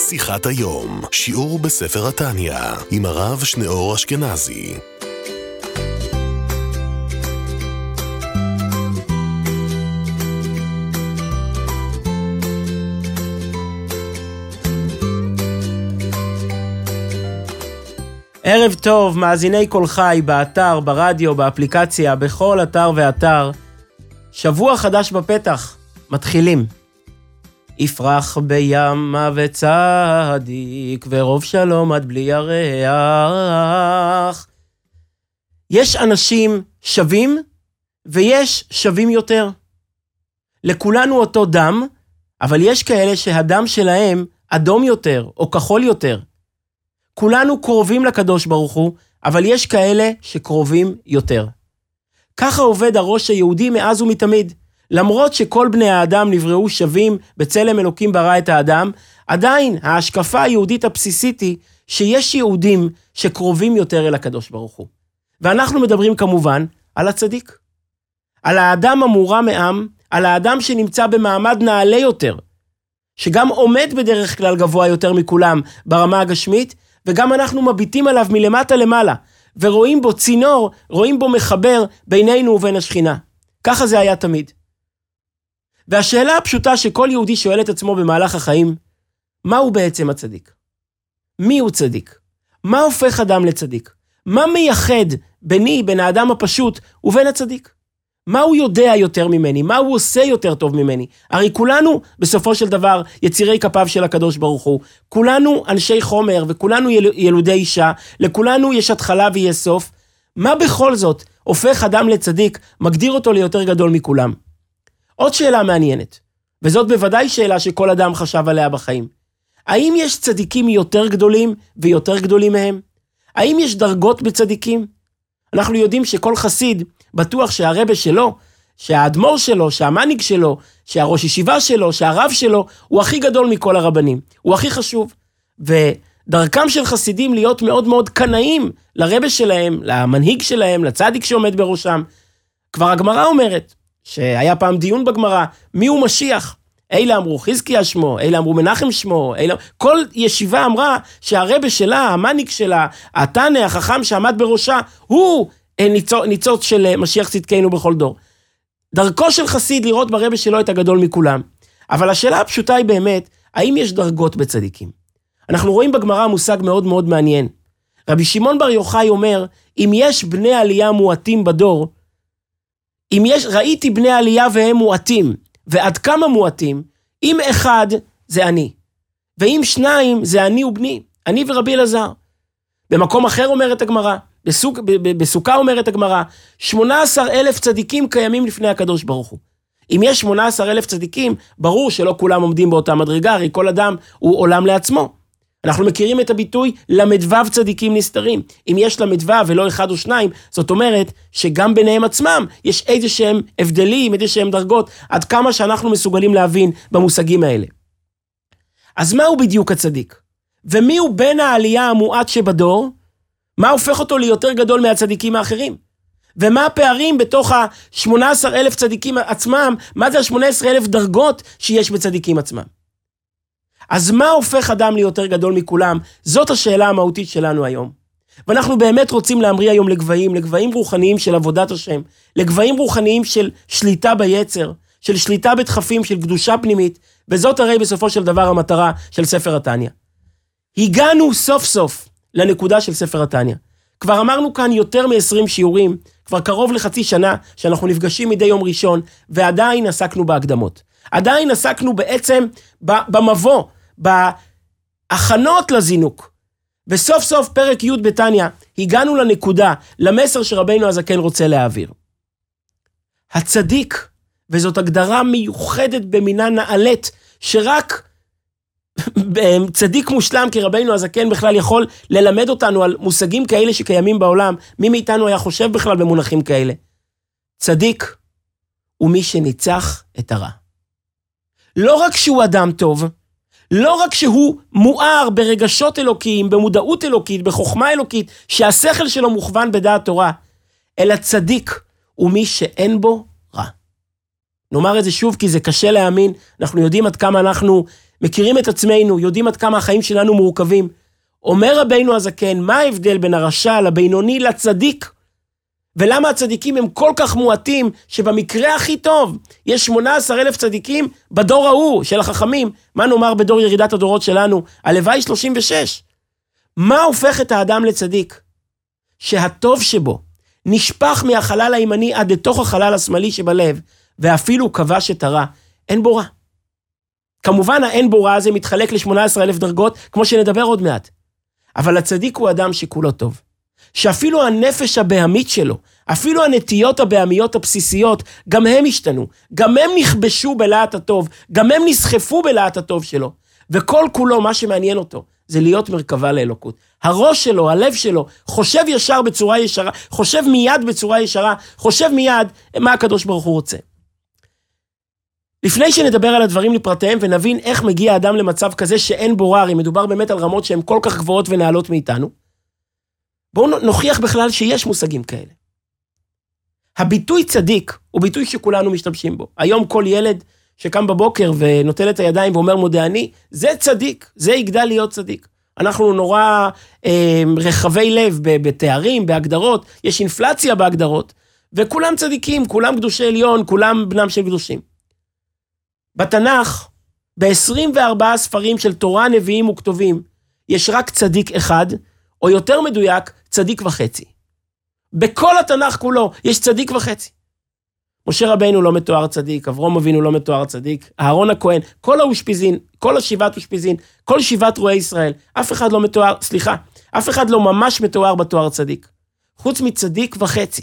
שיחת היום, שיעור בספר התניא, עם הרב שניאור אשכנזי. ערב טוב, מאזיני כל חי, באתר, ברדיו, באפליקציה, בכל אתר ואתר. שבוע חדש בפתח, מתחילים. יפרח בימה וצדיק, ורוב שלום עד בלי ירח. יש אנשים שווים, ויש שווים יותר. לכולנו אותו דם, אבל יש כאלה שהדם שלהם אדום יותר, או כחול יותר. כולנו קרובים לקדוש ברוך הוא, אבל יש כאלה שקרובים יותר. ככה עובד הראש היהודי מאז ומתמיד. למרות שכל בני האדם נבראו שווים, בצלם אלוקים ברא את האדם, עדיין ההשקפה היהודית הבסיסית היא שיש יהודים שקרובים יותר אל הקדוש ברוך הוא. ואנחנו מדברים כמובן על הצדיק. על האדם המורם מעם, על האדם שנמצא במעמד נעלה יותר, שגם עומד בדרך כלל גבוה יותר מכולם ברמה הגשמית, וגם אנחנו מביטים עליו מלמטה למעלה, ורואים בו צינור, רואים בו מחבר בינינו ובין השכינה. ככה זה היה תמיד. והשאלה הפשוטה שכל יהודי שואל את עצמו במהלך החיים, מהו בעצם הצדיק? מי הוא צדיק? מה הופך אדם לצדיק? מה מייחד ביני, בין האדם הפשוט ובין הצדיק? מה הוא יודע יותר ממני? מה הוא עושה יותר טוב ממני? הרי כולנו בסופו של דבר יצירי כפיו של הקדוש ברוך הוא. כולנו אנשי חומר וכולנו ילודי אישה. לכולנו יש התחלה ויש סוף. מה בכל זאת הופך אדם לצדיק, מגדיר אותו ליותר גדול מכולם? עוד שאלה מעניינת, וזאת בוודאי שאלה שכל אדם חשב עליה בחיים. האם יש צדיקים יותר גדולים ויותר גדולים מהם? האם יש דרגות בצדיקים? אנחנו יודעים שכל חסיד בטוח שהרבא שלו, שהאדמו"ר שלו, שהמנהיג שלו, שהראש ישיבה שלו, שהרב שלו, הוא הכי גדול מכל הרבנים. הוא הכי חשוב. ודרכם של חסידים להיות מאוד מאוד קנאים לרבא שלהם, למנהיג שלהם, לצדיק שעומד בראשם. כבר הגמרא אומרת, שהיה פעם דיון בגמרא, מי הוא משיח? אלה אמרו חזקיה שמו, אלה אמרו מנחם שמו, כל ישיבה אמרה שהרבא שלה, המנהיג שלה, התנא, החכם שעמד בראשה, הוא ניצוץ של משיח צדקנו בכל דור. דרכו של חסיד לראות ברבא שלו את הגדול מכולם. אבל השאלה הפשוטה היא באמת, האם יש דרגות בצדיקים? אנחנו רואים בגמרא מושג מאוד מאוד מעניין. רבי שמעון בר יוחאי אומר, אם יש בני עלייה מועטים בדור, ראיתי בני עלייה והם מועטים, ועד כמה מועטים, אם אחד זה אני, ואם שניים זה אני ובני, אני ורבי אלעזר. במקום אחר אומרת הגמרא, בסוכה אומרת הגמרא, 18,000 צדיקים קיימים לפני הקדוש ברוך הוא. אם יש 18,000 צדיקים, ברור שלא כולם עומדים באותה מדרגה, הרי כל אדם הוא עולם לעצמו. אנחנו מכירים את הביטוי למדוו צדיקים נסתרים. אם יש למדוו ולא אחד או שניים, זאת אומרת שגם ביניהם עצמם יש איזה שהם הבדלים, איזה שהם דרגות, עד כמה שאנחנו מסוגלים להבין במושגים האלה. אז מהו בדיוק הצדיק? ומי הוא בין העלייה המועט שבדור? מה הופך אותו ליותר גדול מהצדיקים האחרים? ומה הפערים בתוך ה-18,000 צדיקים עצמם? מה זה ה-18,000 דרגות שיש בצדיקים עצמם? אז מה הופך אדם ליותר גדול מכולם? זאת השאלה המהותית שלנו היום. ואנחנו באמת רוצים להמריא היום לגבהים רוחניים של עבודת השם, לגבהים רוחניים של שליטה ביצר, של שליטה בדחפים, של קדושה פנימית, וזאת הרי בסופו של דבר המטרה של ספר התניא. הגענו סוף סוף לנקודה של ספר התניא. כבר אמרנו כאן יותר מ-20 שיעורים, כבר קרוב לחצי שנה שאנחנו נפגשים מדי יום ראשון, ועדיין עסקנו בהקדמות. עדיין עסקנו בעצם במבוא, בהכנות לזינוק. וסוף סוף פרק י' בתניא, הגענו לנקודה, למסר שרבינו הזקן רוצה להעביר. הצדיק, וזאת הגדרה מיוחדת במינה נעלית, שרק צדיק מושלם כרבינו הזקן בכלל יכול ללמד אותנו על מושגים כאלה שקיימים בעולם. מי מאיתנו היה חושב בכלל במונחים כאלה? צדיק הוא מי שניצח את הרע. לא רק שהוא אדם טוב, לא רק שהוא מואר ברגשות אלוקיים, במודעות אלוקית, בחוכמה אלוקית, שהשכל שלו מוכוון בדעת תורה, אלא צדיק הוא מי שאין בו רע. נאמר את זה שוב, כי זה קשה להאמין, אנחנו יודעים עד כמה אנחנו מכירים את עצמנו, יודעים עד כמה החיים שלנו מורכבים. אומר רבינו הזקן, מה ההבדל בין הרשע לבינוני לצדיק? ולמה הצדיקים הם כל כך מועטים, שבמקרה הכי טוב, יש 18,000 צדיקים בדור ההוא של החכמים, מה נאמר בדור ירידת הדורות שלנו? הלוואי 36. מה הופך את האדם לצדיק? שהטוב שבו נשפך מהחלל הימני עד לתוך החלל השמאלי שבלב, ואפילו כבש את הרע, אין בו רע. כמובן האין בו רע הזה מתחלק ל18,000 דרגות, כמו שנדבר עוד מעט. אבל הצדיק הוא אדם שכולו טוב. שאפילו הנפש הבהמית שלו, אפילו הנטיות הבהמיות הבסיסיות, גם הם השתנו, גם הם נכבשו בלהט הטוב, גם הם נסחפו בלהט הטוב שלו, וכל כולו מה שמעניין אותו, זה להיות מרכבה לאלוקות. הראש שלו, הלב שלו, חושב ישר בצורה ישרה, חושב מיד בצורה ישרה, חושב מיד מה הקדוש ברוך הוא רוצה. לפני שנדבר על הדברים לפרטיהם ונבין איך מגיע האדם למצב כזה שאין בו רע, אם מדובר באמת על רמות שהן כל כך גבוהות ונעלות מאיתנו, בואו נוכיח בכלל שיש מושגים כאלה. הביטוי צדיק הוא ביטוי שכולנו משתמשים בו. היום כל ילד שקם בבוקר ונוטל את הידיים ואומר מודה אני, זה צדיק, זה יגדל להיות צדיק. אנחנו נורא רחבי לב בתארים, בהגדרות, יש אינפלציה בהגדרות, וכולם צדיקים, כולם קדושי עליון, כולם בנם של קדושים. בתנ"ך, ב-24 ספרים של תורה, נביאים וכתובים, יש רק צדיק אחד, או יותר מדויק, צדיק וחצי. בכל התנ"ך כולו יש צדיק וחצי. משה רבינו לא מתואר צדיק, אברהם אבינו לא מתואר צדיק, אהרון הכהן, כל האושפיזין, כל השבעת אושפיזין, כל שבעת רועי ישראל, אף אחד לא מתואר, אף אחד לא ממש מתואר בתואר צדיק. חוץ מצדיק וחצי.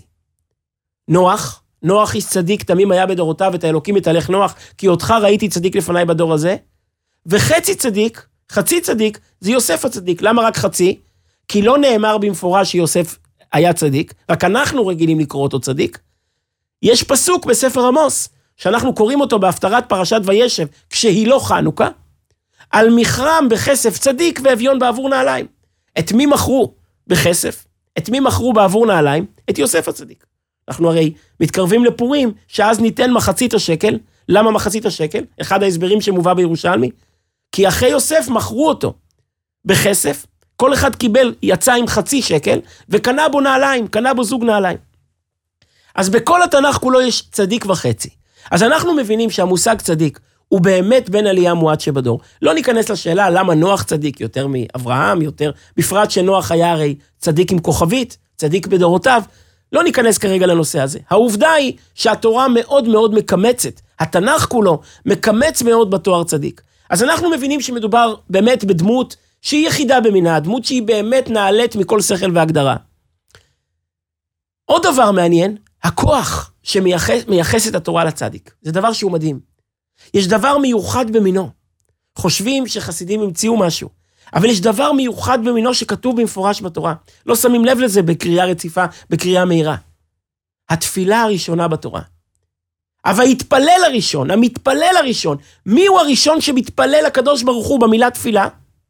נוח איש צדיק, תמים היה בדורותיו, את האלוקים יתהלך נוח, כי אותך ראיתי צדיק לפניי בדור הזה, וחצי צדיק, חצי צדיק, זה יוסף הצדיק. למה רק חצי? כי לא נאמר במפורש שיוסף היה צדיק, רק אנחנו רגילים לקרוא אותו צדיק. יש פסוק בספר עמוס, שאנחנו קוראים אותו בהפטרת פרשת וישב, כשהיא לא חנוכה, על מכרם בכסף צדיק ואביון בעבור נעליים. את מי מכרו בכסף? את מי מכרו בעבור נעליים? את יוסף הצדיק. אנחנו הרי מתקרבים לפורים, שאז ניתן מחצית השקל. למה מחצית השקל? אחד ההסברים שמובא בירושלמי. כי אחרי יוסף מכרו אותו בכסף, כל אחד קיבל, יצא עם חצי שקל, וקנה בו נעליים, קנה בו זוג נעליים. אז בכל התנ"ך כולו יש צדיק וחצי. אז אנחנו מבינים שהמושג צדיק, הוא באמת בין עלייה מועט שבדור. לא ניכנס לשאלה למה נוח צדיק יותר מאברהם, יותר, בפרט שנוח היה הרי צדיק עם כוכבית, צדיק בדורותיו, לא ניכנס כרגע לנושא הזה. העובדה היא שהתורה מאוד מאוד מקמצת, התנ"ך כולו מקמץ מאוד בתואר צדיק. אז אנחנו מבינים שמדובר באמת בדמות שהיא יחידה במינה, דמות שהיא באמת נעלית מכל שכל והגדרה. עוד דבר מעניין, הכוח שמייחס את התורה לצדיק. זה דבר שהוא מדהים. יש דבר מיוחד במינו. חושבים שחסידים המציאו משהו, אבל יש דבר מיוחד במינו שכתוב במפורש בתורה. לא שמים לב לזה בקריאה רציפה, בקריאה מהירה. התפילה הראשונה בתורה. אבל התפלל הראשון, המתפלל הראשון. מי הוא הראשון שמתפלל לקדוש ברוך הוא במילה תפילה?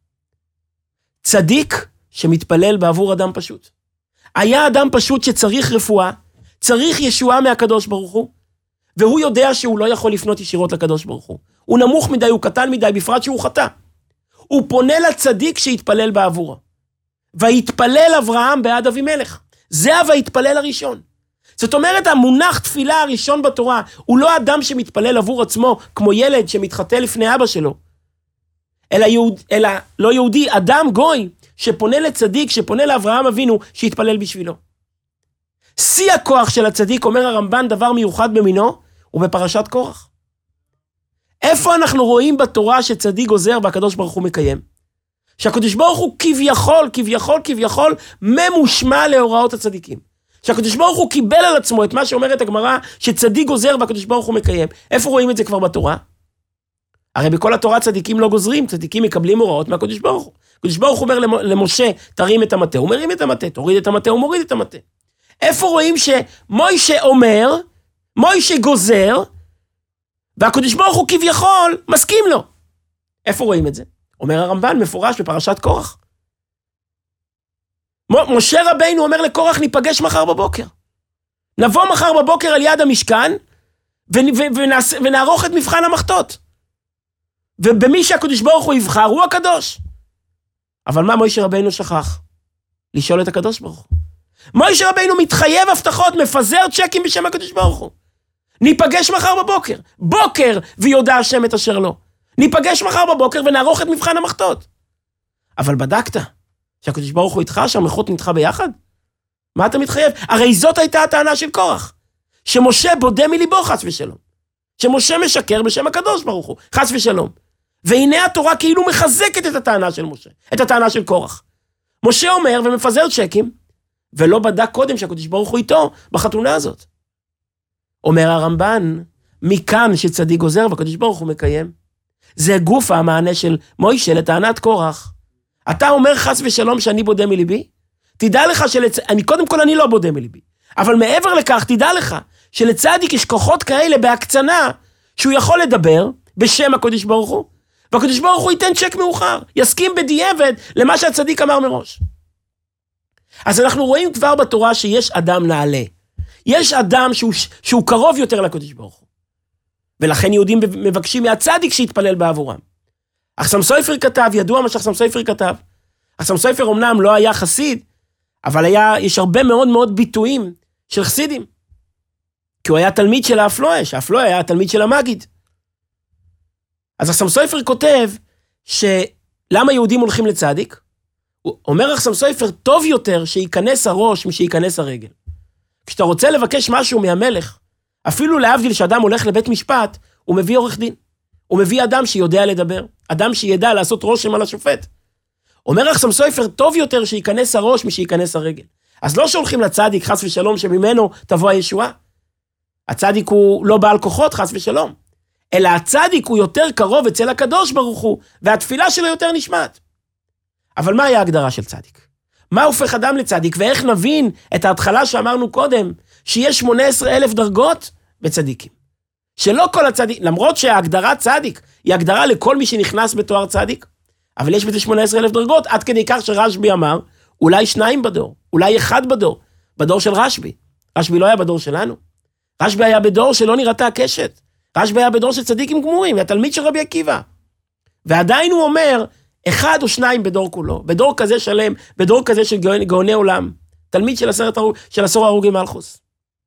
צדיק שמתפלל בעבור אדם פשוט. היה אדם פשוט שצריך רפואה, צריך ישועה מהקדוש ברוך הוא, והוא יודע שהוא לא יכול לפנות ישירות לקדוש ברוך הוא. הוא נמוך מדי, הוא קטן מדי, בפרט שהוא חטא. הוא פונה לצדיק שהתפלל בעבורו. והתפלל אברהם בעד אבימלך. זה והתפלל הראשון. זאת אומרת, המונח תפילה הראשון בתורה, הוא לא אדם שמתפלל עבור עצמו, כמו ילד שמתחטא לפני אבא שלו. אלא לא יהודי, אדם גוי, שפונה לצדיק, שפונה לאברהם אבינו, שהתפלל בשבילו. שיא הכוח של הצדיק, אומר הרמב"ן, דבר מיוחד במינו, הוא בפרשת קורח. איפה אנחנו רואים בתורה שצדיק גוזר והקדוש ברוך הוא מקיים? שהקדוש ברוך הוא כביכול ממושמע להוראות הצדיקים. שהקדוש ברוך הוא קיבל על עצמו את מה שאומרת הגמרא, שצדיק גוזר והקדוש ברוך הוא מקיים. איפה רואים את זה כבר בתורה? הרי בכל התורה צדיקים לא גוזרים, צדיקים מקבלים הוראות מהקדוש ברוך הוא. הקדוש ברוך הוא אומר למשה, תרים את המטה, הוא מרים את המטה, תוריד את המטה, הוא מוריד את המטה. איפה רואים שמוישה אומר, מוישה גוזר, והקדוש ברוך הוא כביכול מסכים לו? איפה רואים את זה? אומר הרמב"ן מפורש בפרשת קורח. משה רבינו אומר לקורח, ניפגש מחר בבוקר. נבוא מחר בבוקר על יד המשכן, ונערוך את מבחן המחטות. ובמי שהקדוש ברוך הוא יבחר, הוא הקדוש. אבל מה מוישה רבינו שכח? לשאול את הקדוש ברוך הוא. מוישה רבינו מתחייב הבטחות, מפזר צ'קים בשם הקדוש ברוך הוא. ניפגש מחר בבוקר. בוקר ויודע השם את אשר לו. ניפגש מחר בבוקר ונערוך את מבחן המחטות. אבל בדקת שהקדוש ברוך הוא איתך, שהמלכות נדחה ביחד? מה אתה מתחייב? הרי זאת הייתה הטענה של קורח. שמשה בודה מליבו חס ושלום. שמשה משקר בשם הקדוש ברוך הוא, חס ושלום. והנה התורה כאילו מחזקת את הטענה של משה, את הטענה של קורח. משה אומר ומפזר צ'קים, ולא בדק קודם שהקדוש ברוך הוא איתו בחתונה הזאת. אומר הרמב"ן, מכאן שצדיק גוזר והקדוש ברוך הוא מקיים. זה גוף המענה של מוישה לטענת קורח. אתה אומר חס ושלום שאני בודה מליבי? תדע לך קודם כל אני לא בודה מליבי. אבל מעבר לכך תדע לך שלצדיק יש כוחות כאלה בהקצנה שהוא יכול לדבר בשם הקדוש ברוך הוא, והקדוש ברוך הוא ייתן צ'ק מאוחר, יסכים בדיעבד למה שהצדיק אמר מראש. אז אנחנו רואים כבר בתורה שיש אדם נעלה. יש אדם שהוא קרוב יותר לקדוש ברוך הוא. ולכן יהודים מבקשים מהצדיק שיתפלל בעבורם. אחסם סופר כתב, ידוע מה שאחסם סופר כתב. אחסם סופר אמנם לא היה חסיד, אבל יש הרבה מאוד מאוד ביטויים של חסידים. כי הוא היה תלמיד של האפלואה, שהאפלואה היה תלמיד של המגיד. אז אחסם סופר כותב שלמה יהודים הולכים לצדיק? הוא אומר אחסם סופר, טוב יותר שייכנס הראש משייכנס הרגל. כשאתה רוצה לבקש משהו מהמלך, אפילו להבדיל שאדם הולך לבית משפט, הוא מביא עורך דין. הוא מביא אדם שיודע לדבר, אדם שידע לעשות רושם על השופט. אומר אחסם סופר, טוב יותר שייכנס הראש משייכנס הרגל. אז לא שהולכים לצדיק חס ושלום שממנו תבוא הישועה. הצדיק הוא לא בעל כוחות חס ושלום. אלא הצדיק הוא יותר קרוב אצל הקדוש ברוך הוא, והתפילה שלו יותר נשמעת. אבל מה היה ההגדרה של צדיק? מה הופך אדם לצדיק? ואיך נבין את ההתחלה שאמרנו קודם, שיש 18,000 דרגות בצדיקים. שלא כל הצדיק, למרות שההגדרה צדיק, היא הגדרה לכל מי שנכנס בתואר צדיק, אבל יש בזה 18,000 דרגות, עד כדי כך שרשבי אמר, אולי 2 בדור, אולי 1 בדור, בדור של רשבי. רשבי לא היה בדור שלנו. רשבי היה בדור שלא נראתה הקשת. רשבי היה בדור של צדיקים גמורים, התלמיד של רבי עקיבא. ועדיין הוא אומר, 1 או 2 בדור כולו, בדור כזה שלם, בדור כזה של גאוני עולם, תלמיד של 10 הרוגי מלכוס.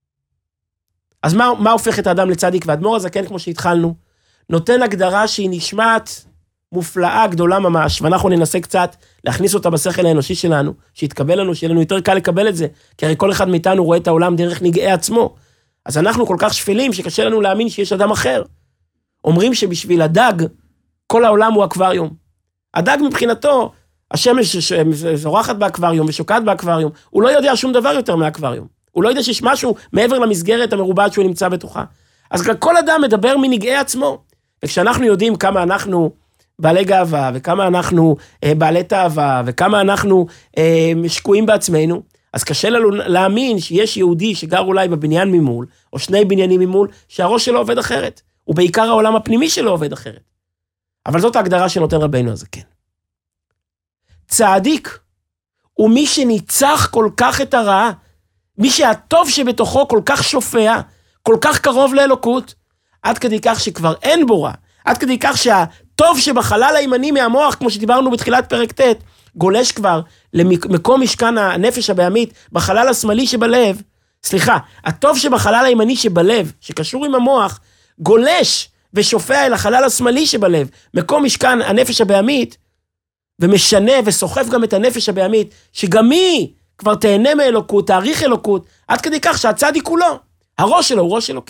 אז מה הופך את האדם לצדיק? והאדמו"ר הזקן, כמו שהתחלנו, נותן הגדרה שהיא נשמעת מופלאה גדולה ממש, ואנחנו ננסה קצת להכניס אותה בשכל האנושי שלנו, שיתקבל לנו, שיהיה לנו יותר קל לקבל את זה, כי הרי כל אחד מאיתנו רואה את העולם דרך נגעי עצמו, אז אנחנו כל כך שפלים שקשה לנו להאמין שיש אדם אחר. אומרים שבשביל הדג, כל העולם הוא אקווריום. הדג מבחינתו, השמש זורחת באקווריום ושוקעת באקווריום, הוא לא יודע שום דבר יותר מהאקווריום. הוא לא יודע שיש משהו מעבר למסגרת המרובעת שהוא נמצא בתוכה. אז כל אדם מדבר מנגעי עצמו. וכשאנחנו יודעים כמה אנחנו בעלי גאווה, וכמה אנחנו בעלי תאווה, וכמה אנחנו שקועים בעצמנו, אז קשה לנו להאמין שיש יהודי שגר אולי בבניין ממול, או 2 בניינים ממול, שהראש שלו עובד אחרת. ובעיקר העולם הפנימי שלו עובד אחרת. אבל זאת ההגדרה שנותן רבינו הזקן. צדיק הוא מי שניצח כל כך את הרעה, מי שהטוב שבתוכו כל כך שופע, כל כך קרוב לאלוקות, עד כדי כך שכבר אין בו רע, עד כדי כך שהטוב שבחלל הימני מהמוח, כמו שדיברנו בתחילת פרק ט', גולש כבר למקום משכן הנפש הבהמית, בחלל השמאלי שבלב, הטוב שבחלל הימני שבלב, שקשור עם המוח, גולש ושופע אל החלל השמאלי שבלב, מקום משכן הנפש הבהמית, ומשנה וסוחף גם את הנפש הבהמית, שגם היא כבר תהנה מאלוקות, תאריך אלוקות, עד כדי כך שהצדיק הוא לא, הראש שלו הוא ראש אלוקי.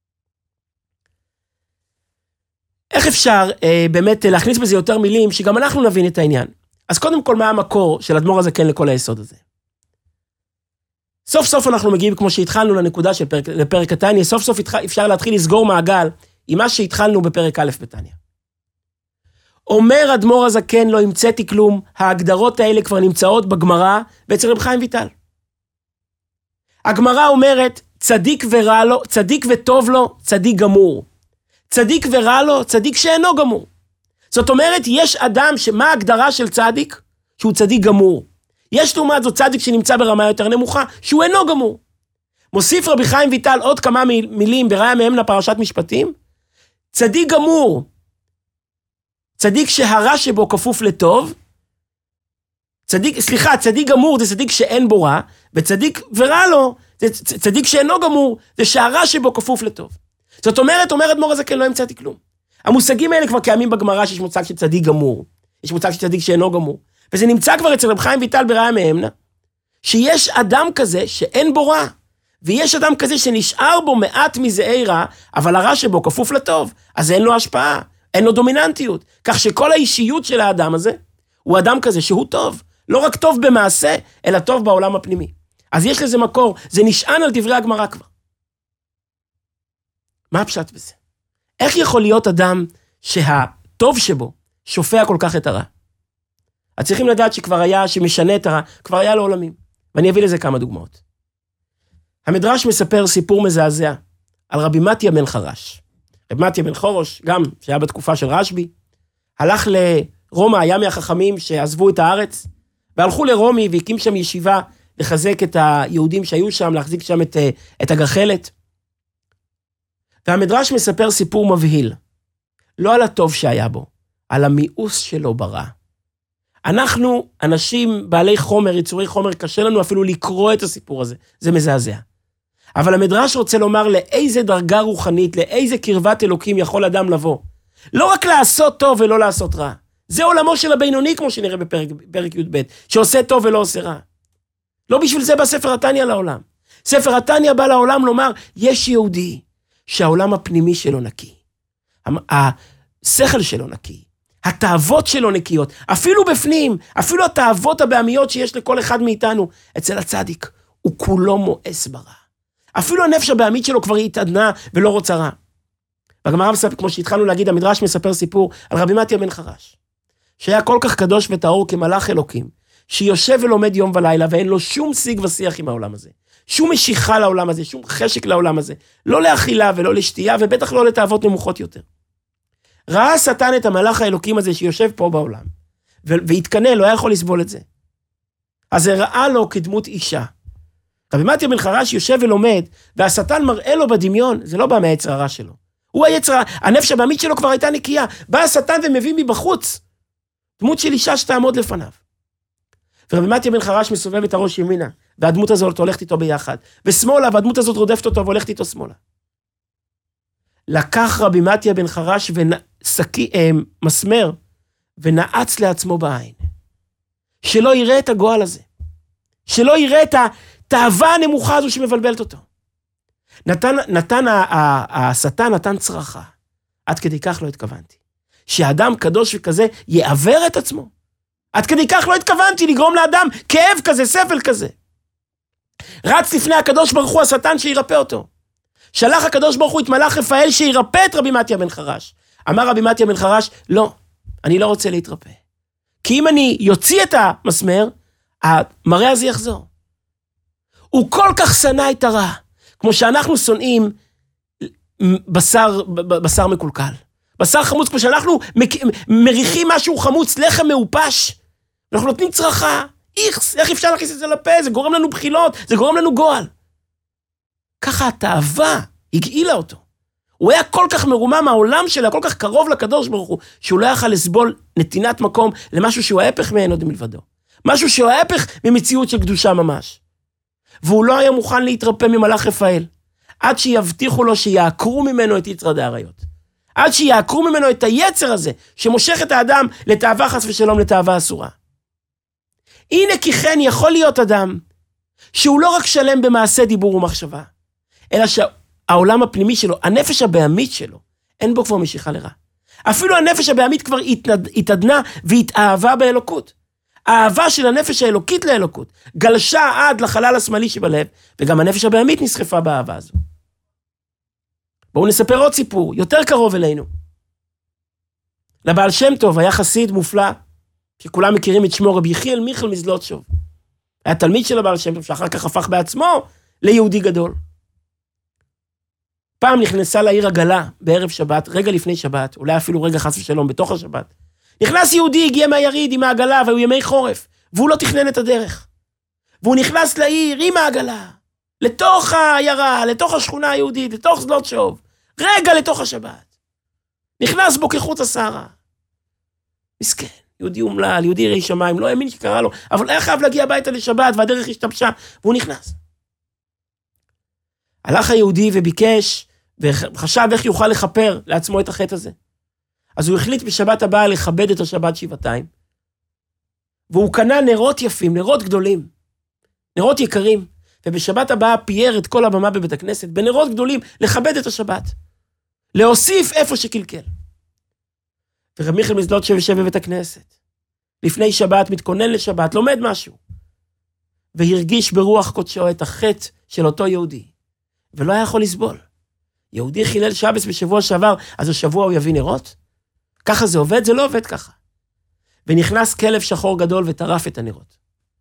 איך אפשר באמת להכניס בזה יותר מילים, שגם אנחנו נבין את העניין? אז קודם כל, מה המקור של האדמו"ר הזקן לכל היסוד הזה? סוף סוף אנחנו מגיעים, כמו שהתחלנו לנקודה של לפרק התניא, סוף סוף אפשר להתחיל לסגור מעגל עם מה שהתחלנו בפרק א' בתניא. אומר אדמו"ר הזקן, לא המצאתי כלום, ההגדרות האלה כבר נמצאות בגמרא, ואצל רב חיים ויטל. הגמרא אומרת, צדיק ורע לו, צדיק וטוב לו, צדיק גמור. צדיק ורע לו, צדיק שאינו גמור. זאת אומרת, יש אדם שמה ההגדרה של צדיק? שהוא צדיק גמור. יש לעומת זאת צדיק שנמצא ברמה יותר נמוכה, שהוא אינו גמור. מוסיף רבי חיים ויטל עוד כמה מילים בראיה מהמנה פרשת משפטים, צדיק גמור, צדיק שהרע שבו כפוף לטוב, צדיק גמור זה צדיק שאין בו רע, וצדיק ורע לו, זה צדיק שאינו גמור, זה שהרע שבו כפוף לטוב. זאת אומרת מור הזקן, לא המצאתי כלום. המושגים האלה כבר קיימים בגמרא, שיש מושג של צדיק גמור, יש מושג של צדיק שאינו גמור, וזה נמצא כבר אצל רבי חיים ויטל בראיה מהמנה, שיש אדם כזה שאין בו רע, ויש אדם כזה שנשאר בו מעט מזעי רע, אבל הרע שבו כפוף לטוב, אז אין לו השפעה, אין לו דומיננטיות, כך שכל האישיות של האדם הזה, הוא אדם כזה שהוא טוב, לא רק טוב במעשה, אלא טוב בעולם הפנימי. אז יש לזה מקור, זה נשען על דברי הגמרא כבר. מה הפשט בזה? איך יכול להיות אדם שהטוב שבו שופע כל כך את הרע? אז צריכים לדעת שכבר היה, שמשנה את הרע, כבר היה לעולמים. ואני אביא לזה כמה דוגמאות. המדרש מספר סיפור מזעזע על רבי מתיה בן חרש. רבי מתיה בן חורש, גם שהיה בתקופה של רשב"י, הלך לרומא, היה מהחכמים שעזבו את הארץ, והלכו לרומי והקים שם ישיבה לחזק את היהודים שהיו שם, להחזיק שם את הגחלת. והמדרש מספר סיפור מבהיל, לא על הטוב שהיה בו, על המיאוס שלו ברע. אנחנו, אנשים בעלי חומר, יצורי חומר, קשה לנו אפילו לקרוא את הסיפור הזה, זה מזעזע. אבל המדרש רוצה לומר לאיזה דרגה רוחנית, לאיזה קרבת אלוקים יכול אדם לבוא. לא רק לעשות טוב ולא לעשות רע. זה עולמו של הבינוני, כמו שנראה בפרק י"ב, שעושה טוב ולא עושה רע. לא בשביל זה בא ספר התניא לעולם. ספר התניא בא לעולם לומר, יש יהודי שהעולם הפנימי שלו נקי. השכל שלו נקי. התאוות שלו נקיות. אפילו בפנים, אפילו התאוות הבעמיות שיש לכל אחד מאיתנו, אצל הצדיק, הוא כולו מואס ברע. אפילו הנפש הבעמית שלו כבר התעדנה ולא רוצה רע. והגמרא מספר, כמו שהתחלנו להגיד, המדרש מספר סיפור על רבי מתיה בן חרש, שהיה כל כך קדוש וטהור כמלאך אלוקים, שיושב ולומד יום ולילה, ואין לו שום שיג ושיח עם העולם הזה, שום משיכה לעולם הזה, שום חשק לעולם הזה, לא לאכילה ולא לשתייה, ובטח לא לתאוות נמוכות יותר. ראה השטן את המלאך האלוקים הזה שיושב פה בעולם, והתקנה, לא היה יכול לסבול את זה. אז זה ראה לו כדמות אישה. רבי מתיה בן חרש יושב ולומד, והשטן מראה לו בדמיון, זה לא בא מהיצר הרע שלו. הוא היצר, הנפש הבעמית שלו כבר הייתה נקייה. בא השטן ומביא מבחוץ, דמות של אישה שתעמוד לפניו. ורבי מתיה בן חרש מסובב את הראש ימינה, והדמות הזאת הולכת איתו ביחד, ושמאלה, והדמות הזאת רודפת אותו והולכת איתו שמאלה. לקח רבי מתיה בן חרש מסמר, ונעץ לעצמו בעין. שלא יראה את הגועל הזה. שלא יראה את התאווה הנמוכה הזו שמבלבלת אותו. השטן נתן צרחה. עד כדי כך לא התכוונתי. שאדם קדוש וכזה יעבר את עצמו. עד כדי כך לא התכוונתי לגרום לאדם כאב כזה, סבל כזה. רץ לפני הקדוש ברוך הוא השטן שירפא אותו. שלח הקדוש ברוך הוא את מלאך רפאל שירפא את רבי מתיה בן חרש. אמר רבי מתיה בן חרש, לא, אני לא רוצה להתרפא. כי אם אני יוציא את המסמר, המראה הזה יחזור. הוא כל כך שנא את הרע, כמו שאנחנו שונאים בשר מקולקל. בשר חמוץ, כמו שאנחנו מריחים משהו חמוץ, לחם מעופש, אנחנו נותנים צרחה, איך אפשר להכניס את זה לפה, זה גורם לנו בחילות, זה גורם לנו גועל. ככה התאווה הגעילה אותו. הוא היה כל כך מרומם מהעולם שלה, כל כך קרוב לקדוש ברוך הוא, שהוא לא יכל לסבול נתינת מקום למשהו שהוא ההפך מהן עוד מלבדו. משהו שהוא ההפך ממציאות של קדושה ממש. והוא לא היה מוכן להתרפא ממלאך רפאל, עד שיבטיחו לו שיעקרו ממנו את יצר דאריות. עד שיעקרו ממנו את היצר הזה, שמושך את האדם לתאווה חס ושלום, לתאווה אסורה. הנה כי כן יכול להיות אדם, שהוא לא רק שלם במעשה דיבור ומחשבה, אלא שהעולם הפנימי שלו, הנפש הבעמית שלו, אין בו כבר משיכה לרע. אפילו הנפש הבעמית כבר התעדנה והתאהבה באלוקות. האהבה של הנפש האלוקית לאלוקות, גלשה עד לחלל השמאלי שבלב, וגם הנפש הבעמית נסחפה באהבה הזו. בואו נספר עוד סיפור, יותר קרוב אלינו. לבעל שם טוב היה חסיד מופלא, שכולם מכירים את שמו רבי יחיאל מיכל מזלוטשוב. היה תלמיד של הבעל שם טוב, שאחר כך הפך בעצמו ליהודי גדול. פעם נכנסה לעיר עגלה בערב שבת, רגע לפני שבת, אולי אפילו רגע חס ושלום בתוך השבת. נכנס יהודי, הגיע מהיריד עם העגלה, והיו ימי חורף, והוא לא תכנן את הדרך. והוא נכנס לעיר עם העגלה, לתוך העיירה, לתוך השכונה היהודית, לתוך שדות שוב, רגע לתוך השבת. נכנס בו כחוט השערה. מסכן, יהודי אומלל, יהודי ירא שמיים, לא האמין שקרה לו, אבל היה חייב להגיע הביתה לשבת, והדרך השתבשה, והוא נכנס. הלך היהודי וביקש, וחשב איך יוכל לכפר לעצמו את החטא הזה. אז הוא החליט בשבת הבאה לכבד את השבת שבעתיים, והוא קנה נרות יפים, נרות גדולים, נרות יקרים, ובשבת הבאה פייר את כל הבמה בבית הכנסת, בנרות גדולים, לכבד את השבת, להוסיף איפה שקלקל. ורב מיכאל מזלוטשב יושב בבית הכנסת, לפני שבת, מתכונן לשבת, לומד משהו, והרגיש ברוח קודשו את החטא של אותו יהודי, ולא היה יכול לסבול. יהודי חילל שבס בשבוע שעבר, אז השבוע הוא יביא נרות? ככה זה עובד? זה לא עובד ככה. ונכנס כלב שחור גדול וטרף את הנרות.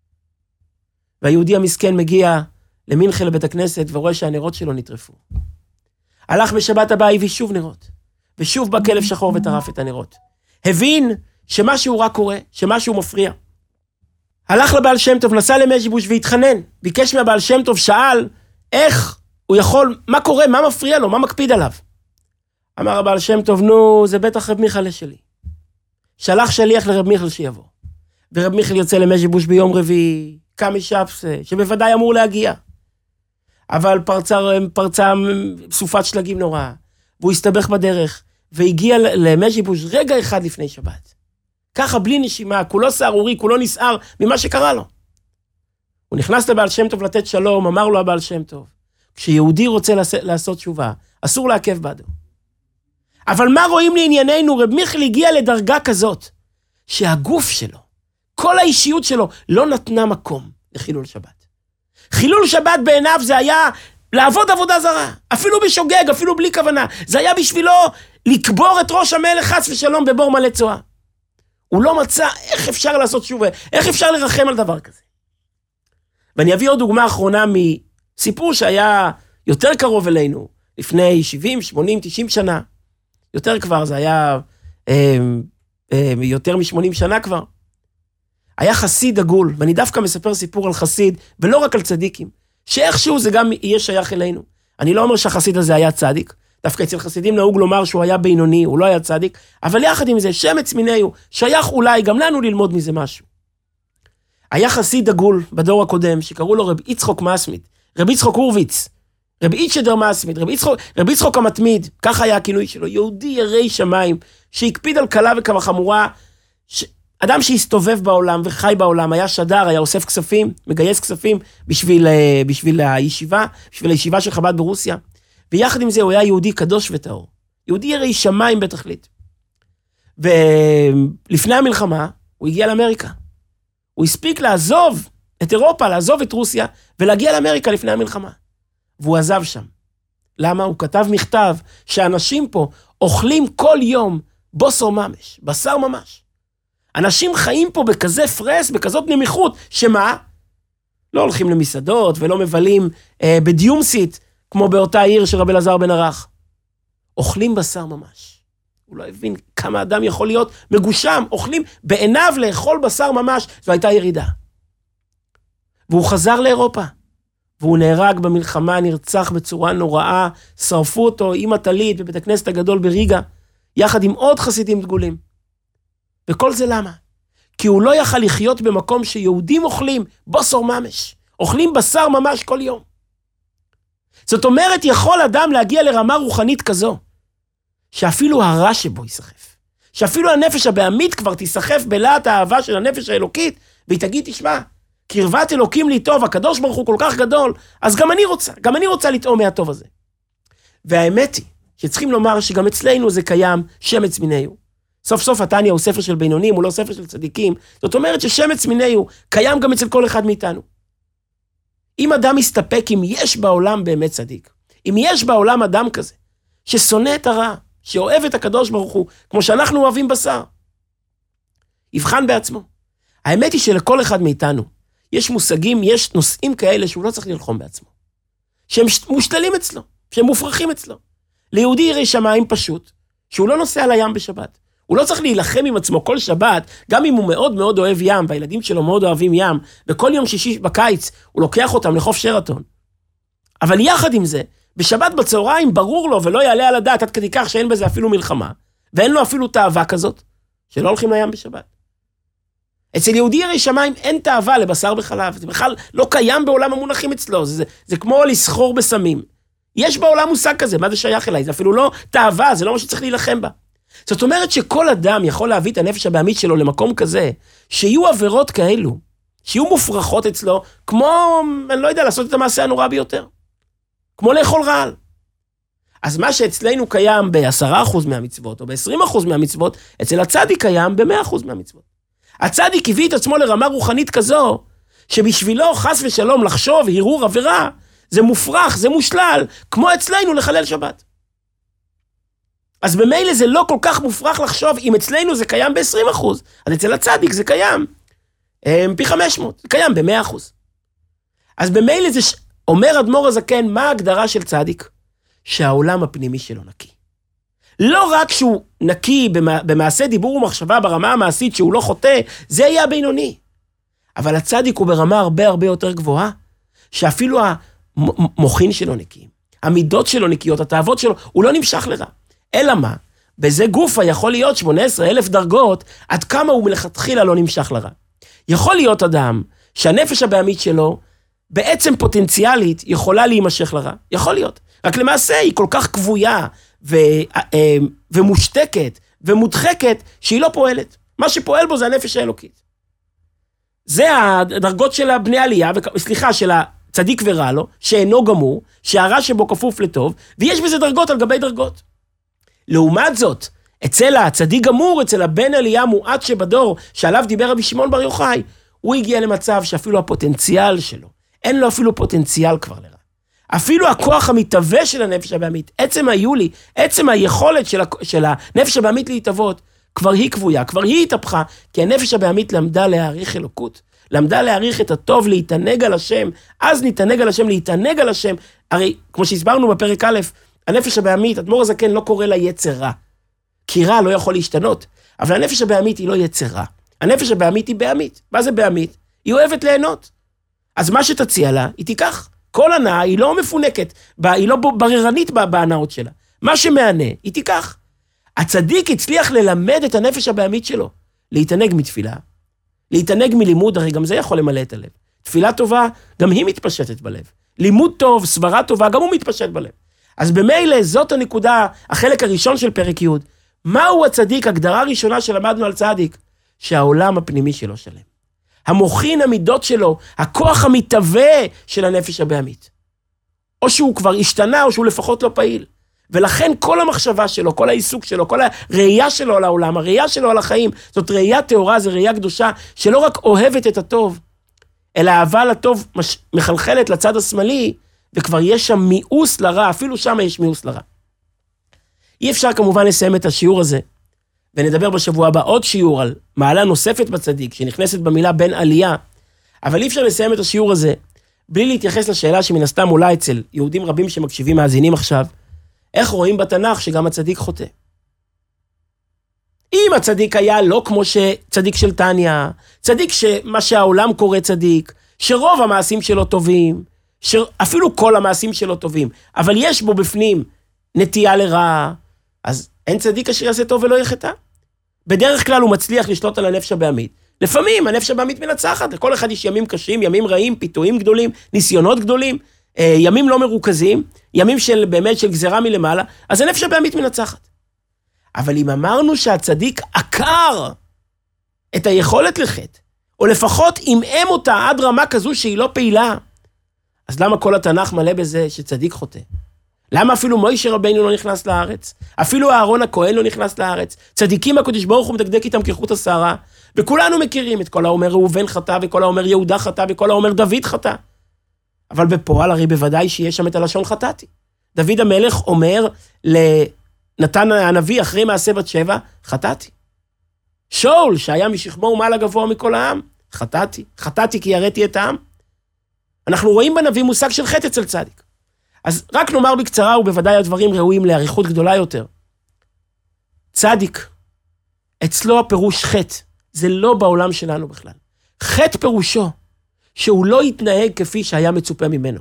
והיהודי המסכן מגיע למינכה לבית הכנסת, ורואה שהנרות שלו נטרפו. הלך בשבת הבאה, הביא שוב נרות, ושוב בא כלב שחור וטרף את הנרות. הבין שמשהו רע קורה, שמשהו מפריע. הלך לבעל שם טוב, נסע למז'יבוש והתחנן, ביקש מהבעל שם טוב, שאל איך הוא יכול, מה קורה, מה מפריע לו, מה מקפיד עליו. אמר הבעל שם טוב, נו, זה בטח רב מיכאל שלי. שלח שליח לרב מיכאל שיבוא. ורב מיכאל יוצא למז'יבוש ביום רביעי, קם משפסה, שבוודאי אמור להגיע. אבל פרצה סופת שלגים נורא, והוא הסתבך בדרך, והגיע למז'יבוש רגע אחד לפני שבת. ככה בלי נשימה, כולו סערורי, כולו נסער ממה שקרה לו. הוא נכנס לבעל שם טוב לתת שלום, אמר לו הבעל שם טוב, כשיהודי רוצה לעשות תשובה, אסור לעכב בעדו. אבל מה רואים לענייננו? רב מיכאל הגיע לדרגה כזאת, שהגוף שלו, כל האישיות שלו, לא נתנה מקום לחילול שבת. חילול שבת בעיניו זה היה לעבוד עבודה זרה, אפילו בשוגג, אפילו בלי כוונה. זה היה בשבילו לקבור את ראש המלך חס ושלום בבור מלא צואה. הוא לא מצא איך אפשר לעשות תשובה, איך אפשר לרחם על דבר כזה. ואני אביא עוד דוגמה אחרונה מסיפור שהיה יותר קרוב אלינו, לפני 70, 80, 90 שנה. יותר כבר, זה היה יותר מ-80 שנה כבר. היה חסיד עגול, ואני דווקא מספר סיפור על חסיד, ולא רק על צדיקים, שאיכשהו זה גם יהיה שייך אלינו. אני לא אומר שהחסיד הזה היה צדיק, דווקא אצל חסידים נהוג לומר שהוא היה בינוני, הוא לא היה צדיק, אבל יחד עם זה, שמץ מיניהו, שייך אולי גם לנו ללמוד מזה משהו. היה חסיד עגול בדור הקודם, שקראו לו רב יצחוק מסמית, רב יצחוק הורוביץ, רב יצ'דר מסמית, רב יצחוק המתמיד, ככה היה הכינוי שלו, יהודי ירא שמיים, שהקפיד על קלה וכחמורה, אדם שהסתובב בעולם וחי בעולם, היה שדר, היה אוסף כספים, מגייס כספים בשביל הישיבה של חב"ד ברוסיה, ויחד עם זה הוא היה יהודי קדוש וטהור, יהודי ירא שמיים בתכלית. ולפני המלחמה הוא הגיע לאמריקה, הוא הספיק לעזוב את אירופה, לעזוב את רוסיה, ולהגיע לאמריקה לפני המלחמה. והוא עזב שם. למה? הוא כתב מכתב שאנשים פה אוכלים כל יום בוסר ממש, בשר ממש. אנשים חיים פה בכזה פרס, בכזאת נמיכות, שמה? לא הולכים למסעדות ולא מבלים בדיומסית, כמו באותה עיר של רבי אלעזר בן ערך. אוכלים בשר ממש. הוא לא הבין כמה אדם יכול להיות מגושם, אוכלים בעיניו לאכול בשר ממש, זו הייתה ירידה. והוא חזר לאירופה, והוא נהרג במלחמה, נרצח בצורה נוראה, שרפו אותו עם הטלית בבית הכנסת הגדול בריגה, יחד עם עוד חסידים דגולים. וכל זה למה? כי הוא לא יכל לחיות במקום שיהודים אוכלים בוסר ממש, אוכלים בשר ממש כל יום. זאת אומרת, יכול אדם להגיע לרמה רוחנית כזו, שאפילו הרע שבו יסחף, שאפילו הנפש הבעמית כבר תסחף בלהט האהבה של הנפש האלוקית, והיא תגיד, תשמע, קרבת אלוקים לי טוב, הקדוש ברוך הוא כל כך גדול, אז גם אני רוצה לטעום מהטוב הזה. והאמת היא, שצריכים לומר שגם אצלנו זה קיים שמץ מיניהו. סוף סוף התניא הוא ספר של בינונים, הוא לא ספר של צדיקים, זאת אומרת ששמץ מיניהו קיים גם אצל כל אחד מאיתנו. אם אדם מסתפק, אם יש בעולם באמת צדיק, אם יש בעולם אדם כזה, ששונא את הרע, שאוהב את הקדוש ברוך הוא, כמו שאנחנו אוהבים בשר, יבחן בעצמו. האמת היא שלכל אחד מאיתנו, יש מושגים, יש נושאים כאלה שהוא לא צריך ללחום בעצמו. שהם מושתלים אצלו, שהם מופרכים אצלו. ליהודי ירא שמיים פשוט, שהוא לא נוסע לים בשבת. הוא לא צריך להילחם עם עצמו כל שבת, גם אם הוא מאוד מאוד אוהב ים, והילדים שלו מאוד אוהבים ים, וכל יום שישי בקיץ הוא לוקח אותם לחוף שרתון. אבל יחד עם זה, בשבת בצהריים ברור לו ולא יעלה על הדעת עד כדי כך שאין בזה אפילו מלחמה, ואין לו אפילו תאווה כזאת, שלא הולכים לים בשבת. אצל יהודי ירא שמיים אין תאווה לבשר בחלב, זה בכלל לא קיים בעולם המונחים אצלו, זה כמו לסחור בסמים. יש בעולם מושג כזה, מה זה שייך אליי? זה אפילו לא תאווה, זה לא מה שצריך להילחם בה. זאת אומרת שכל אדם יכול להביא את הנפש הבהמית שלו למקום כזה, שיהיו עבירות כאלו, שיהיו מופרכות אצלו, כמו, אני לא יודע, לעשות את המעשה הנורא ביותר. כמו לאכול רעל. אז מה שאצלנו קיים ב10% מהמצוות, או ב20% מהמצוות, אצל הצדיק קיים ב100% מהמצוות. הצדיק הביא את עצמו לרמה רוחנית כזו, שבשבילו חס ושלום לחשוב, הרהור עבירה, זה מופרך, זה מושלל, כמו אצלנו לחלל שבת. אז במילא זה לא כל כך מופרך לחשוב, אם אצלנו זה קיים ב20%, אז אצל הצדיק זה קיים פי 500, זה קיים ב100%. אז במילא זה אומר אדמו"ר הזקן, מה ההגדרה של צדיק? שהעולם הפנימי שלו נקי. לא רק שהוא נקי במעשה דיבור ומחשבה ברמה המעשית שהוא לא חוטא, זה יהיה הבינוני. אבל הצדיק הוא ברמה הרבה הרבה יותר גבוהה, שאפילו המוחין שלו נקיים, המידות שלו נקיות, התאוות שלו, הוא לא נמשך לרע. אלא מה? בזה גופה יכול להיות 18,000 דרגות, עד כמה הוא מלכתחילה לא נמשך לרע. יכול להיות אדם שהנפש הבהמית שלו, בעצם פוטנציאלית, יכולה להימשך לרע. יכול להיות. רק למעשה היא כל כך קבויה ומושתקת ומודחקת, שהיא לא פועלת. מה שפועל בו זה הנפש האלוקית. זה הדרגות של הבני עלייה, סליחה, של הצדיק ורע לו, שאינו גמור, שהרע שבו כפוף לטוב, ויש בזה דרגות על גבי דרגות. לעומת זאת, אצל הצדיק גמור, אצל הבן עלייה מועט שבדור, שעליו דיבר רבי שמעון בר יוחאי, הוא הגיע למצב שאפילו הפוטנציאל שלו, אין לו אפילו פוטנציאל כבר לרע. אפילו הכוח המתהווה של הנפש הבהמית, עצם היכולת של הנפש הבהמית להתהוות, כבר היא קבויה, כבר היא התהפכה, כי הנפש הבהמית למדה להעריך אלוקות, למדה להעריך את הטוב, להתענג על השם, אז נתענג על השם, להתענג על השם, הרי כמו שהסברנו בפרק א', הנפש הבהמית, אדמו"ר הזקן לא קורא לה יצר רע, כי רע לא יכול להשתנות, אבל הנפש הבהמית היא לא יצר רע, הנפש הבהמית היא בהמית, מה זה בהמית? היא אוהבת ליהנות, אז מה שתציע לה, היא תיקח, כל הנאה היא לא מפונקת, היא לא בררנית בהנאות שלה, מה שמענה, היא תיקח. הצדיק הצליח ללמד את הנפש הבהמית שלו, להתענג מתפילה, להתענג מלימוד, הרי גם זה יכול למלא את הלב. תפילה טובה, גם היא מתפשטת בלב. לימוד טוב, סברה טובה, גם הוא מתפשט בלב. אז במילא זאת הנקודה, החלק הראשון של פרק י', מהו הצדיק? הגדרה ראשונה שלמדנו על צדיק, שהעולם הפנימי שלו שלם. המוחין המידות שלו, הכוח המתהווה של הנפש הבהמית. או שהוא כבר השתנה, או שהוא לפחות לא פעיל. ולכן כל המחשבה שלו, כל העיסוק שלו, כל הראייה שלו על העולם, הראייה שלו על החיים, זאת ראייה טהורה, זו ראייה קדושה, שלא רק אוהבת את הטוב, אלא אהבה לטוב מחלחלת לצד השמאלי, וכבר יש שם מיאוס לרע, אפילו שם יש מיאוס לרע. אי אפשר כמובן לסיים את השיעור הזה, ונדבר בשבוע הבא עוד שיעור על מעלה נוספת בצדיק, שנכנסת במילה בן עלייה, אבל אי אפשר לסיים את השיעור הזה, בלי להתייחס לשאלה שמן הסתם עולה אצל יהודים רבים שמקשיבים מאזינים עכשיו, איך רואים בתנ"ך שגם הצדיק חוטא? אם הצדיק היה לא כמו שצדיק של תניא, צדיק שמה שהעולם קורא צדיק, שרוב המעשים שלו טובים, אפילו כל המעשים שלו טובים, אבל יש בו בפנים נטייה לרע, אז אין צדיק אשר יעשה טוב ולא יחטא. בדרך כלל הוא מצליח לשלוט על הנפש הבהמית. לפעמים הנפש הבהמית מנצחת, לכל אחד יש ימים קשים, ימים רעים, פיתויים גדולים, ניסיונות גדולים, ימים לא מרוכזים, ימים של באמת של גזרה מלמעלה, אז הנפש הבהמית מנצחת. אבל אם אמרנו שהצדיק עקר את היכולת לחטא, או לפחות אימם אותה עד רמה כזו שהיא לא פעילה, אז למה כל התנ"ך מלא בזה שצדיק חוטא? למה אפילו מוישה רבינו לא נכנס לארץ? אפילו אהרון הכהן לא נכנס לארץ? צדיקים הקדוש ברוך הוא מדקדק איתם כחוט השערה, וכולנו מכירים את כל האומר ראובן חטא, וכל האומר יהודה חטא, וכל האומר דוד חטא. אבל בפועל הרי בוודאי שיש שם את הלשון חטאתי. דוד המלך אומר לנתן הנביא אחרי מעשה בת שבע, חטאתי. שאול שהיה משכמו ומעלה גבוה מכל העם, חטאתי כי יראתי את העם. אנחנו רואים בנביא מושג של חטא אצל צדיק. אז רק נאמר בקצרה, ובוודאי הדברים ראויים לאריכות גדולה יותר. צדיק, אצלו הפירוש חטא, זה לא בעולם שלנו בכלל. חטא פירושו, שהוא לא יתנהג כפי שהיה מצופה ממנו.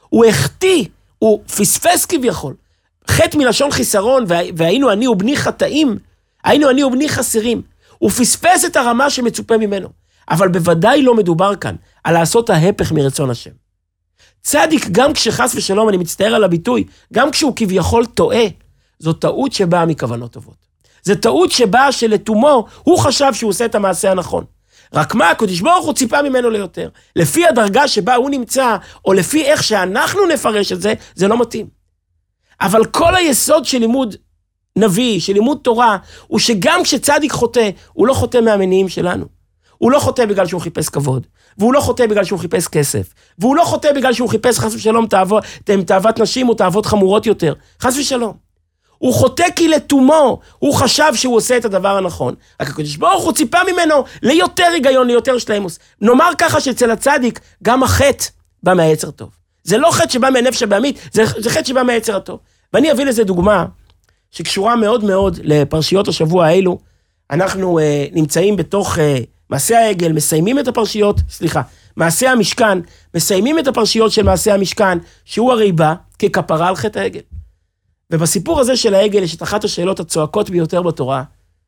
הוא החטיא, הוא פספס כביכול. חטא מלשון חיסרון, והיינו אני ובני חטאים, היינו אני ובני חסרים. הוא פספס את הרמה שמצופה ממנו. אבל בוודאי לא מדובר כאן על לעשות ההפך מרצון השם. צדיק, גם כשחס ושלום, אני מצטער על הביטוי, גם כשהוא כביכול טועה, זו טעות שבאה מכוונות טובות. זו טעות שבאה שלתומו, הוא חשב שהוא עושה את המעשה הנכון. רק מה, הקדוש ברוך הוא ציפה ממנו ליותר. לפי הדרגה שבה הוא נמצא, או לפי איך שאנחנו נפרש את זה, זה לא מתאים. אבל כל היסוד של לימוד נביא, של לימוד תורה, הוא שגם כשצדיק חוטא, הוא לא חוטא מהמניעים שלנו. הוא לא חוטא בגלל שהוא חיפש כבוד, והוא לא חוטא בגלל שהוא חיפש כסף, והוא לא חוטא בגלל שהוא חיפש חס ושלום תאוות נשים או תאוות חמורות יותר. חס ושלום. הוא חוטא כי לתומו, הוא חשב שהוא עושה את הדבר הנכון. רק הקדוש ברוך הוא ציפה ממנו ליותר היגיון, ליותר שלמוס. נאמר ככה שאצל הצדיק, גם החטא בא מהיצר טוב. זה לא חטא שבא מהנפש הבהמית, זה חטא שבא מהיצר הטוב. ואני אביא לזה דוגמה שקשורה מאוד מאוד לפרשיות השבוע האלו. אנחנו נמצאים בתוך מעשה העגל, מסיימים את הפרשיות, מעשה המשכן, מסיימים את הפרשיות של מעשה המשכן, שהוא הרי בא ככפרה על חטא העגל. ובסיפור הזה של העגל יש את אחת השאלות הצועקות ביותר בתורה,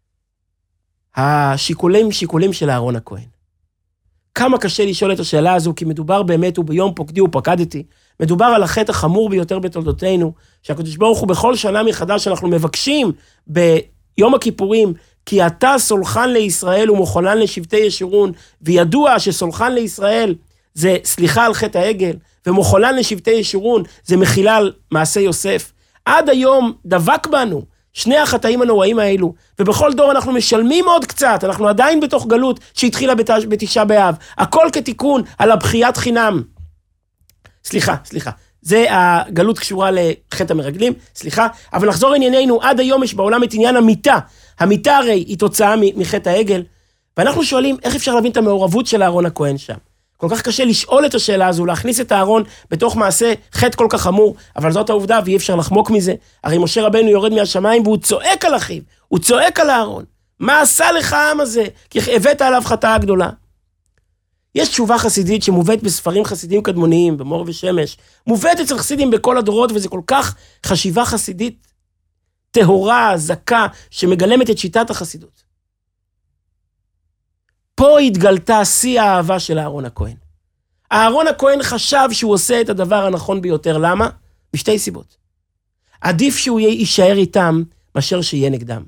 השיקולים של אהרון הכהן. כמה קשה לשאול את השאלה הזו, כי מדובר באמת, וביום פוקדי ופקדתי, מדובר על החטא החמור ביותר בתולדותינו, שהקדוש ברוך הוא בכל שנה מחדש אנחנו מבקשים ביום הכיפורים, כי אתה סולחן לישראל ומחונן לשבטי ישורון, וידוע שסולחן לישראל זה סליחה על חטא העגל, ומחונן לשבטי ישורון זה מחילה על מעשה יוסף. עד היום דבק בנו שני החטאים הנוראים האלו, ובכל דור אנחנו משלמים עוד קצת, אנחנו עדיין בתוך גלות שהתחילה בתשעה באב, הכל כתיקון על הבחיית חינם. סליחה, זה הגלות קשורה לחטא המרגלים, אבל נחזור ענייננו, עד היום יש בעולם את עניין המיטה, המיטה הרי היא תוצאה מחטא העגל, ואנחנו שואלים איך אפשר להבין את המעורבות של אהרון הכהן שם. כל כך קשה לשאול את השאלה הזו, להכניס את אהרון בתוך מעשה חטא כל כך חמור, אבל זאת העובדה ואי אפשר לחמוק מזה. הרי משה רבנו יורד מהשמיים והוא צועק על אחיו, הוא צועק על אהרון. מה עשה לך העם הזה? כי הבאת עליו חטאה גדולה. יש תשובה חסידית שמובאת בספרים חסידים קדמוניים, במור ושמש, מובאת אצל חסידים בכל הדורות, וזה כל כך חשיבה חסידית טהורה, זכה, שמגלמת את שיטת החסידות. פה התגלתה שיא האהבה של אהרון הכהן. אהרון הכהן חשב שהוא עושה את הדבר הנכון ביותר. למה? בשתי סיבות. עדיף שהוא יישאר איתם, מאשר שיהיה נגדם.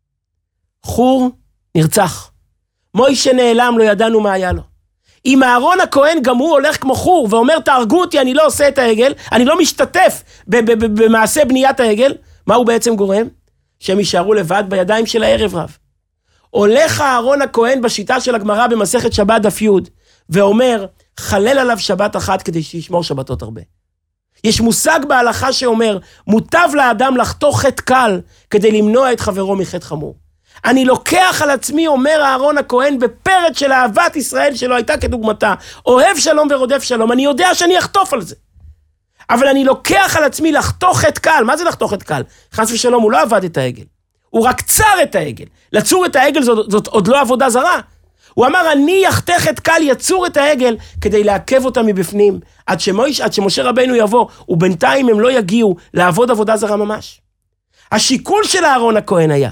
חור נרצח. מוישה נעלם, לא ידענו מה היה לו. אם אהרון הכהן גם הוא הולך כמו חור, ואומר תהרגו אותי, אני לא עושה את העגל, אני לא משתתף במעשה בניית העגל, מה הוא בעצם גורם? שהם יישארו לבד בידיים של הערב רב. הולך אהרון הכהן בשיטה של הגמרא במסכת שבת דף י' ואומר, חלל עליו שבת אחת כדי שישמור שבתות הרבה. יש מושג בהלכה שאומר, מוטב לאדם לחטוא חטא קל כדי למנוע את חברו מחטא חמור. אני לוקח על עצמי, אומר אהרון הכהן, בפרץ של אהבת ישראל שלא הייתה כדוגמתה, אוהב שלום ורודף שלום, אני יודע שאני אחטוף על זה. אבל אני לוקח על עצמי לחטוא חטא קל. מה זה לחטוא חטא קל? חס ושלום, הוא לא עבד את העגל. הוא רק צר את העגל. לצור את העגל זאת עוד לא עבודה זרה. הוא אמר, אני יחטא חטא קל, יצור את העגל, כדי לעכב אותה מבפנים, עד שמשה רבנו יבוא, ובינתיים הם לא יגיעו לעבוד עבודה זרה ממש. השיקול של אהרון הכהן היה,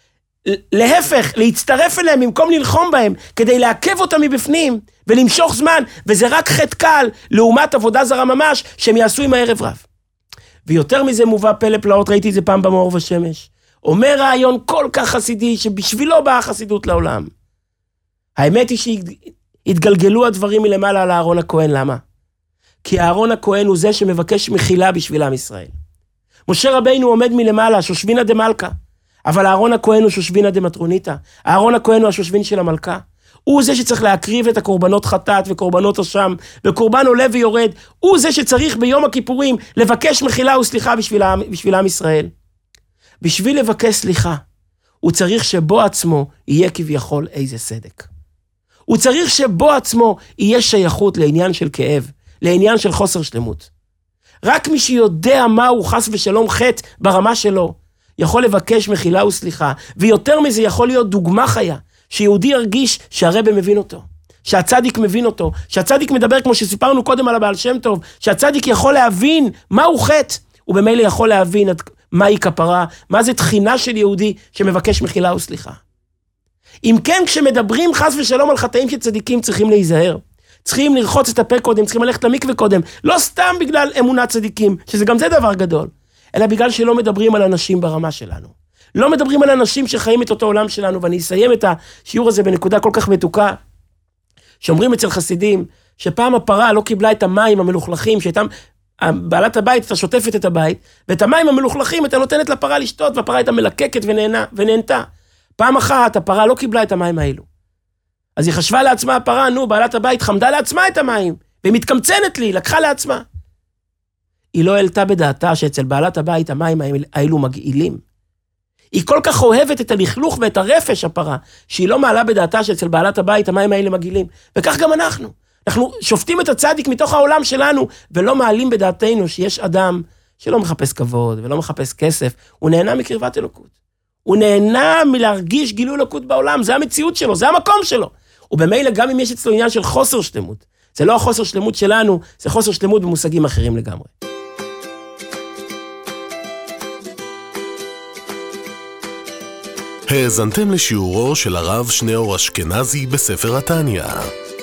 להפך, להצטרף אליהם במקום ללחום בהם, כדי לעכב אותם מבפנים, ולמשוך זמן, וזה רק חטא קל, לעומת עבודה זרה ממש, שהם יעשו עם הערב רב. ויותר מזה מובא פלא פלאות, ראיתי את זה פעם במאור ושמש, אומר רעיון כל כך חסידי, שבשבילו באה חסידות לעולם. האמת היא שהתגלגלו הדברים מלמעלה על אהרון הכהן, למה? כי אהרון הכהן הוא זה שמבקש מחילה בשביל עם ישראל. משה רבינו עומד מלמעלה, שושבינה דמלכה, אבל אהרון הכהן הוא שושבינה דמטרוניתא, אהרון הכהן הוא השושבין של המלכה, הוא זה שצריך להקריב את הקורבנות חטאת וקורבנות אשם, וקורבן עולה ויורד, הוא זה שצריך ביום הכיפורים לבקש מחילה וסליחה בשביל עם ישראל. בשביל לבקש סליחה, הוא צריך שבו עצמו יהיה כביכול איזה סדק. הוא צריך שבו עצמו יהיה שייכות לעניין של כאב, לעניין של חוסר שלמות. רק מי שיודע מה הוא חס ושלום חטא ברמה שלו, יכול לבקש מחילה וסליחה, ויותר מזה יכול להיות דוגמה חיה, שיהודי ירגיש שהרבא מבין אותו, שהצדיק מבין אותו, שהצדיק מדבר כמו שסיפרנו קודם על הבעל שם טוב, שהצדיק יכול להבין מהו חטא, ובמילא יכול להבין מהי כפרה, מה זה תחינה של יהודי שמבקש מחילה וסליחה. אם כן, כשמדברים חס ושלום על חטאים של צדיקים, צריכים להיזהר. צריכים לרחוץ את הפה קודם, צריכים ללכת למקווה קודם, לא סתם בגלל אמונת צדיקים, שזה גם זה דבר גדול, אלא בגלל שלא מדברים על אנשים ברמה שלנו. לא מדברים על אנשים שחיים את אותו עולם שלנו, ואני אסיים את השיעור הזה בנקודה כל כך מתוקה, שאומרים אצל חסידים, שפעם הפרה לא קיבלה את המים המלוכלכים, שהייתם, בעלת הבית, אתה שוטפת את הבית, ואת המים המלוכלכים אתה נותנת לפרה לשתות, והפרה הייתה מלקקת ונהנתה. פעם אחת הפרה לא קיבלה את המים האלו. אז היא חשבה לעצמה הפרה, בעלת הבית חמדה לעצמה את המים, והיא מתקמצנת לי, לקחה לעצמה. היא לא העלתה בדעתה שאצל בעלת הבית המים האלו מגעילים. היא כל כך אוהבת את הלכלוך ואת הרפש הפרה, שהיא לא מעלה בדעתה שאצל בעלת הבית המים האלה מגעילים. וכך גם אנחנו. אנחנו שופטים את הצדיק מתוך העולם שלנו, ולא מעלים בדעתנו שיש אדם שלא מחפש כבוד ולא מחפש כסף, הוא נהנה מקרבת אלוקות. הוא נהנה מלהרגיש גילוי אלוקות בעולם, זה המציאות שלו, זה המקום שלו. ובמילא גם אם יש אצלו עניין של חוסר שלמות, זה לא החוסר שלמות שלנו, זה חוסר שלמות במושגים אחרים לגמרי. האזנתם לשיעורו של הרב שניאור אשכנזי בספר התניא.